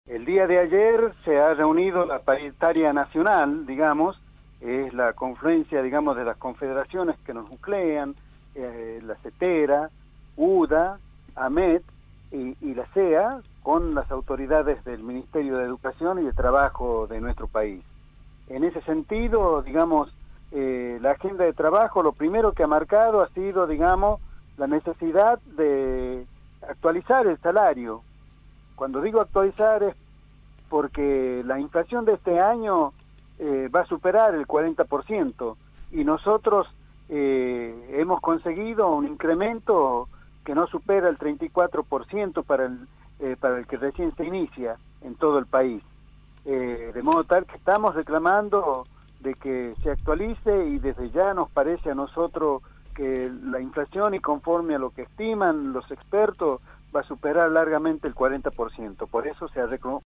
El día de ayer se ha reunido la paritaria nacional, digamos, es la confluencia, digamos, de las confederaciones que nos nuclean, la CETERA, UDA, AMET y la CEA, con las autoridades del Ministerio de Educación y de Trabajo de nuestro país. En ese sentido, digamos, la agenda de trabajo, lo primero que ha marcado ha sido, digamos, la necesidad de actualizar el salario. Cuando digo actualizar es porque la inflación de este año va a superar el 40% y nosotros hemos conseguido un incremento que no supera el 34% para el que recién se inicia en todo el país. De modo tal que estamos reclamando de que se actualice y desde ya nos parece a nosotros que la inflación, y conforme a lo que estiman los expertos, va a superar largamente el 40%. Por eso se ha